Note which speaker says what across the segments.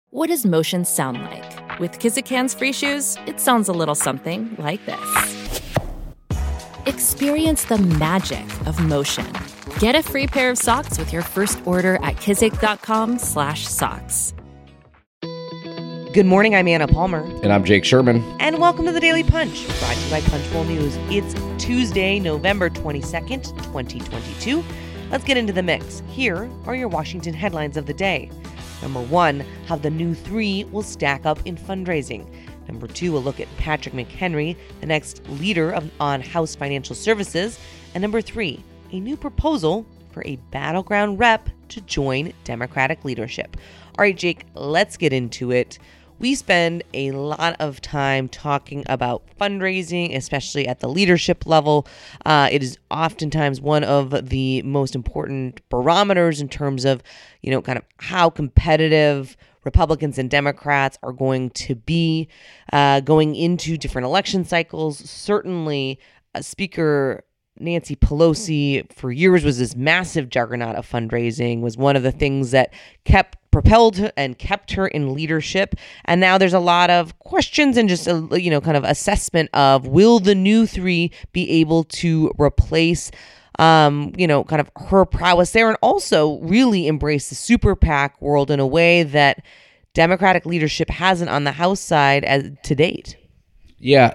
Speaker 1: What does motion sound like? With Kizik Hands Free Shoes, it sounds a little something like this. Experience the magic of motion. Get a free pair of socks with your first order at kizik.com/socks.
Speaker 2: Good morning, I'm Anna Palmer.
Speaker 3: And I'm Jake Sherman.
Speaker 2: And welcome to the Daily Punch, brought to you by Punchbowl News. It's Tuesday, November 22nd, 2022. Let's get into the mix. Here are your Washington headlines of the day. Number 1, how the new 3 will stack up in fundraising. Number 2, a look at Patrick McHenry, the next leader on House Financial Services. And number 3, a new proposal for a battleground rep to join Democratic leadership. All right, Jake, let's get into it. We spend a lot of time talking about fundraising, especially at the leadership level. It is oftentimes one of the most important barometers in terms of, kind of how competitive Republicans and Democrats are going to be going into different election cycles. Certainly, Speaker Nancy Pelosi for years was this massive juggernaut of fundraising, was one of the things that propelled and kept her in leadership. And now there's a lot of questions and just kind of assessment of, will the new 3 be able to replace kind of her prowess there, and also really embrace the super PAC world in a way that Democratic leadership hasn't on the House side to date.
Speaker 3: Yeah,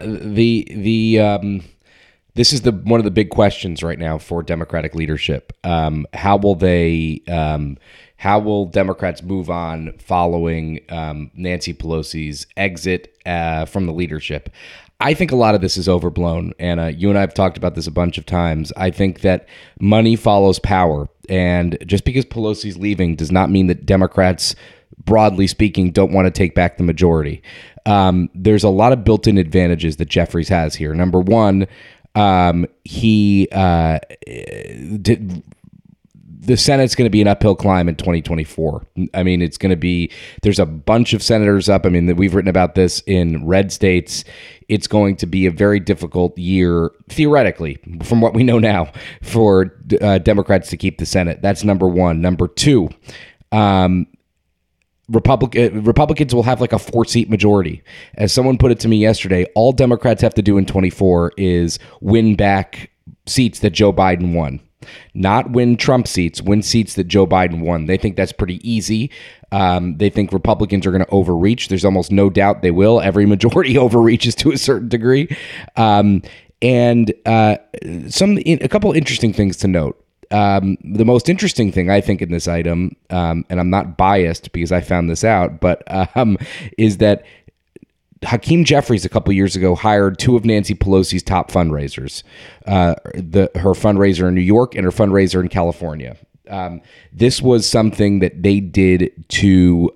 Speaker 3: this is one of the big questions right now for Democratic leadership. How will Democrats move on following Nancy Pelosi's exit from the leadership? I think a lot of this is overblown, Anna. You and I have talked about this a bunch of times. I think that money follows power, and just because Pelosi's leaving does not mean that Democrats, broadly speaking, don't want to take back the majority. There's a lot of built-in advantages that Jeffries has here. Number one, the Senate's going to be an uphill climb in 2024. I mean, there's a bunch of senators up. I mean, we've written about this in red states. It's going to be a very difficult year, theoretically, from what we know now, for Democrats to keep the Senate. That's number one. Number two, Republicans will have like a 4-seat majority. As someone put it to me yesterday, all Democrats have to do in 24 is win back seats that Joe Biden won. Not win Trump seats, win seats that Joe Biden won. They think that's pretty easy. They think Republicans are going to overreach. There's almost no doubt they will. Every majority overreaches to a certain degree. A couple interesting things to note. The most interesting thing I think in this item, and I'm not biased because I found this out, but is that Hakeem Jeffries a couple years ago hired 2 of Nancy Pelosi's top fundraisers, her fundraiser in New York and her fundraiser in California. This was something that they did to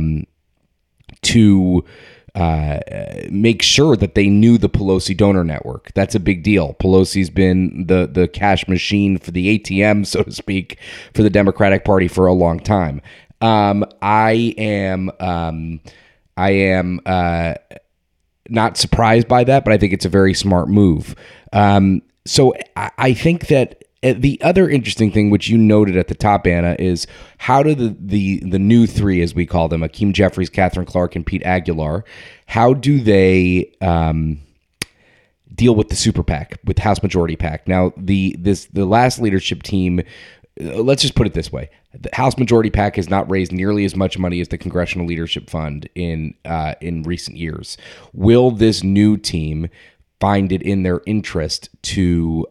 Speaker 3: make sure that they knew the Pelosi donor network. That's a big deal. Pelosi's been the cash machine for the ATM, so to speak, for the Democratic Party for a long time. I am not surprised by that, but I think it's a very smart move. So I think that the other interesting thing, which you noted at the top, Anna, is how do the new 3, as we call them, Hakeem Jeffries, Catherine Clark, and Pete Aguilar, how do they deal with the super PAC, with House Majority PAC? Now, the last leadership team, let's just put it this way. The House Majority PAC has not raised nearly as much money as the Congressional Leadership Fund in recent years. Will this new team find it in their interest to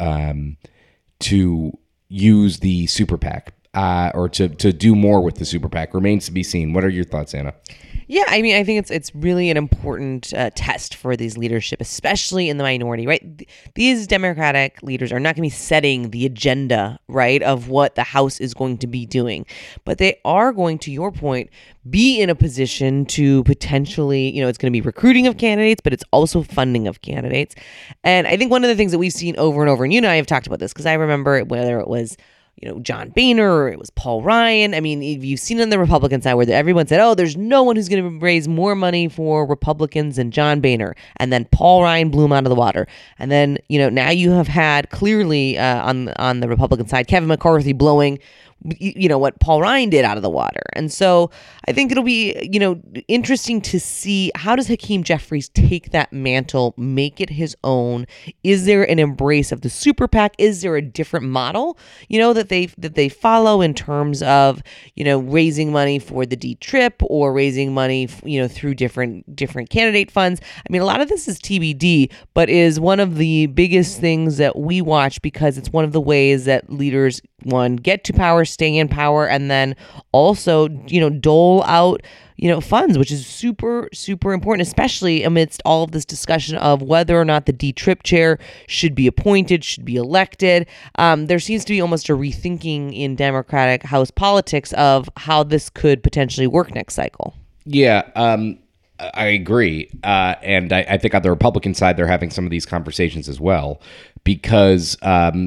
Speaker 3: use the super PAC or to do more with the super PAC? Remains to be seen. What are your thoughts, Anna?
Speaker 2: Yeah, I mean, I think it's really an important test for these leadership, especially in the minority, right? These Democratic leaders are not going to be setting the agenda, right, of what the House is going to be doing. But they are going, to your point, be in a position to potentially, it's going to be recruiting of candidates, but it's also funding of candidates. And I think one of the things that we've seen over and over, and you and I have talked about this, because I remember whether it was John Boehner or it was Paul Ryan. I mean, you've seen on the Republican side where everyone said, there's no one who's going to raise more money for Republicans than John Boehner. And then Paul Ryan blew him out of the water. And then, now you have had clearly on the Republican side, Kevin McCarthy blowing what Paul Ryan did out of the water. And so I think it'll be, interesting to see, how does Hakeem Jeffries take that mantle, make it his own? Is there an embrace of the super PAC? Is there a different model, that they follow in terms of, raising money for the D-Trip or raising money, through different candidate funds? I mean, a lot of this is TBD, but is one of the biggest things that we watch, because it's one of the ways that leaders, one, get to power, stay in power, and then also, dole out, funds, which is super, super important, especially amidst all of this discussion of whether or not the D-Trip chair should be appointed, should be elected. There seems to be almost a rethinking in Democratic House politics of how this could potentially work next cycle.
Speaker 3: Yeah, I agree. And I think on the Republican side, they're having some of these conversations as well, because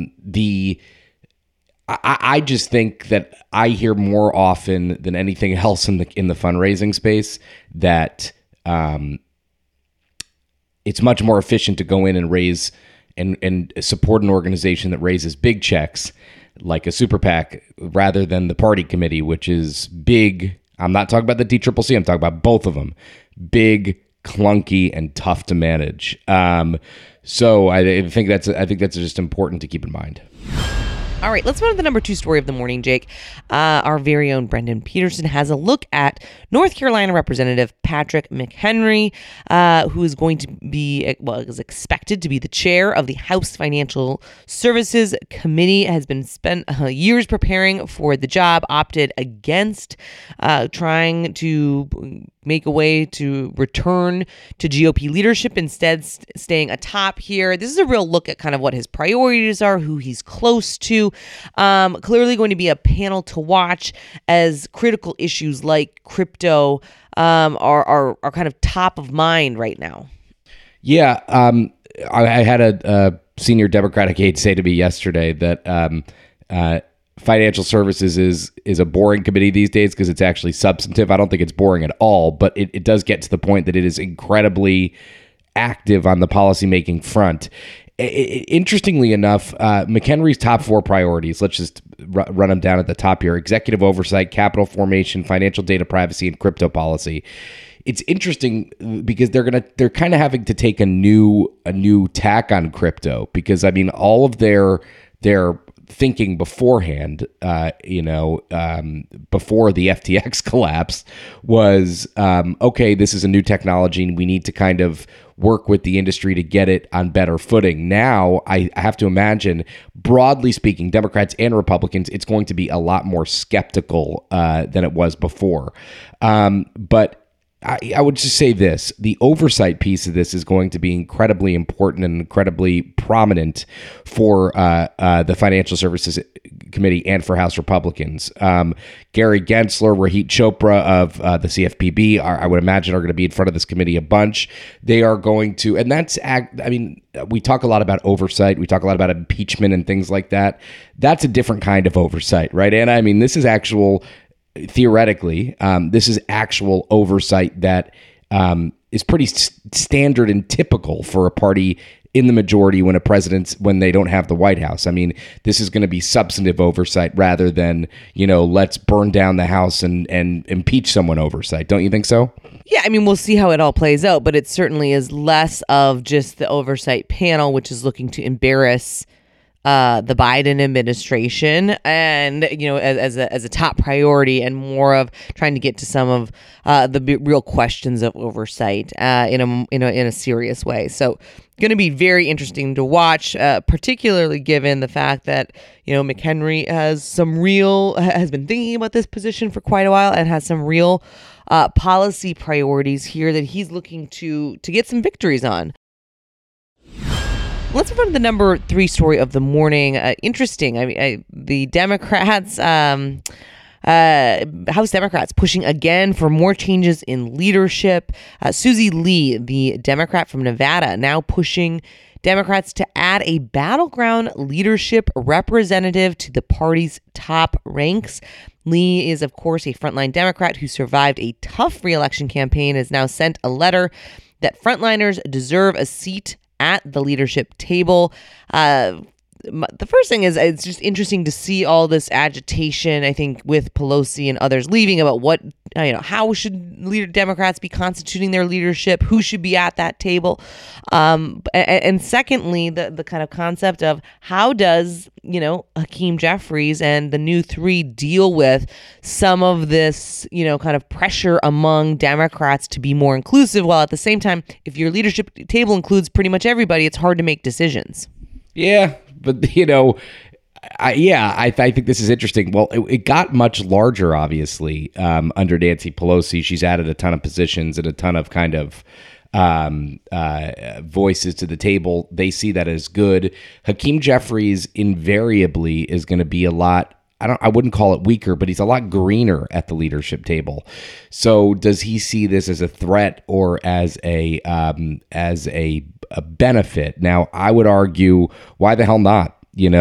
Speaker 3: I just think that I hear more often than anything else in the fundraising space that it's much more efficient to go in and raise and support an organization that raises big checks like a super PAC rather than the party committee, which is big. I'm not talking about the DCCC. I'm talking about both of them. Big, clunky, and tough to manage. So I think that's just important to keep in mind.
Speaker 2: All right, let's move to the number 2 story of the morning, Jake. Our very own Brendan Peterson has a look at North Carolina Representative Patrick McHenry, who is going to be, is expected to be the chair of the House Financial Services Committee, has been spent years preparing for the job, opted against trying to make a way to return to GOP leadership, instead staying atop here. This is a real look at kind of what his priorities are, who he's close to. Clearly going to be a panel to watch as critical issues like crypto are kind of top of mind right now.
Speaker 3: Yeah, I had a senior Democratic aide say to me yesterday that financial services is a boring committee these days because it's actually substantive. I don't think it's boring at all, but it does get to the point that it is incredibly active on the policymaking front. Interestingly enough, McHenry's top 4 priorities, let's just run them down at the top here: executive oversight, capital formation, financial data privacy, and crypto policy. It's interesting because they're kind of having to take a new tack on crypto, because I mean, all of their thinking beforehand, before the FTX collapse was, okay, this is a new technology and we need to kind of work with the industry to get it on better footing. Now, I have to imagine, broadly speaking, Democrats and Republicans, it's going to be a lot more skeptical than it was before. But I would just say this: the oversight piece of this is going to be incredibly important and incredibly prominent for the Financial Services Committee and for House Republicans. Gary Gensler, Rohit Chopra of the CFPB, I would imagine, are going to be in front of this committee a bunch. They are going to, and we talk a lot about oversight. We talk a lot about impeachment and things like that. That's a different kind of oversight, right, Anna? I mean, this is actual... Theoretically, this is actual oversight that is pretty standard and typical for a party in the majority when they don't have the White House. I mean, this is going to be substantive oversight rather than, let's burn down the house and impeach someone oversight. Don't you think so?
Speaker 2: Yeah, I mean, we'll see how it all plays out, but it certainly is less of just the oversight panel, which is looking to embarrass the Biden administration, and as a top priority, and more of trying to get to some of the real questions of oversight in a serious way. So, going to be very interesting to watch, particularly given the fact that McHenry has been thinking about this position for quite a while and has some real policy priorities here that he's looking to get some victories on. Let's move on to the number 3 story of the morning. Interesting. I mean, the Democrats, House Democrats, pushing again for more changes in leadership. Susie Lee, the Democrat from Nevada, now pushing Democrats to add a battleground leadership representative to the party's top ranks. Lee is, of course, a frontline Democrat who survived a tough re-election campaign, has now sent a letter that frontliners deserve a seat at the leadership table. the first thing is it's just interesting to see all this agitation, I think, with Pelosi and others leaving about what, how should Democrats be constituting their leadership, who should be at that table. And secondly, the kind of concept of how does, Hakeem Jeffries and the new three deal with some of this, kind of pressure among Democrats to be more inclusive, while at the same time, if your leadership table includes pretty much everybody, it's hard to make decisions.
Speaker 3: Yeah, but I think this is interesting. Well, it got much larger, obviously, under Nancy Pelosi. She's added a ton of positions and a ton of kind of voices to the table. They see that as good. Hakeem Jeffries invariably is going to be a lot. I wouldn't call it weaker, but he's a lot greener at the leadership table. So does he see this as a threat or as a benefit? Now, I would argue, why the hell not?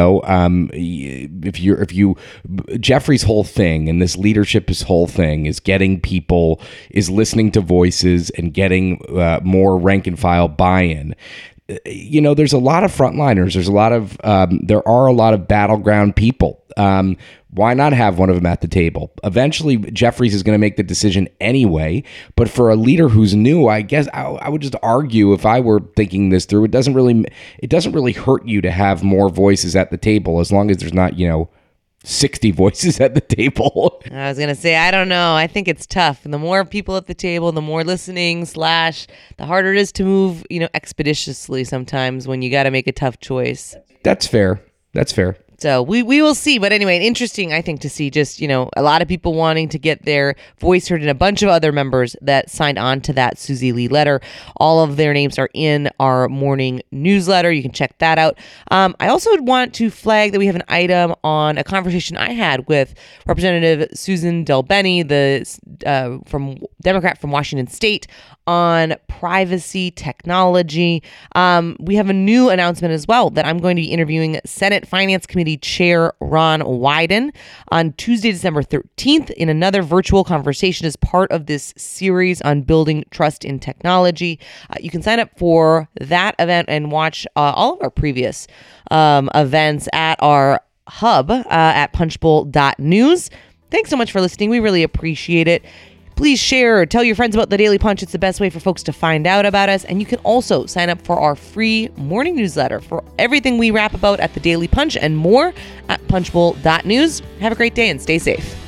Speaker 3: Jeffrey's whole thing and this leadership's whole thing is getting people, is listening to voices and getting more rank and file buy-in. There's a lot of frontliners. There are a lot of battleground people. Why not have one of them at the table? Eventually, Jeffries is going to make the decision anyway. But for a leader who's new, I guess I would just argue, if I were thinking this through, it doesn't really hurt you to have more voices at the table, as long as there's not 60 voices at the table.
Speaker 2: I was going to say, I don't know. I think it's tough. And the more people at the table, the more listening / the harder it is to move, expeditiously sometimes when you got to make a tough choice.
Speaker 3: That's fair. So
Speaker 2: we will see. But anyway, interesting, I think, to see just, a lot of people wanting to get their voice heard and a bunch of other members that signed on to that Susie Lee letter. All of their names are in our morning newsletter. You can check that out. I also want to flag that we have an item on a conversation I had with Representative Susan DelBene, the Democrat from Washington State, on privacy technology. We have a new announcement as well that I'm going to be interviewing Senate Finance Committee Chair Ron Wyden on Tuesday, December 13th in another virtual conversation as part of this series on building trust in technology. You can sign up for that event and watch all of our previous events at our hub at punchbowl.news. Thanks so much for listening. We really appreciate it. Please share or tell your friends about the Daily Punch. It's the best way for folks to find out about us. And you can also sign up for our free morning newsletter for everything we rap about at the Daily Punch and more at punchbowl.news. Have a great day and stay safe.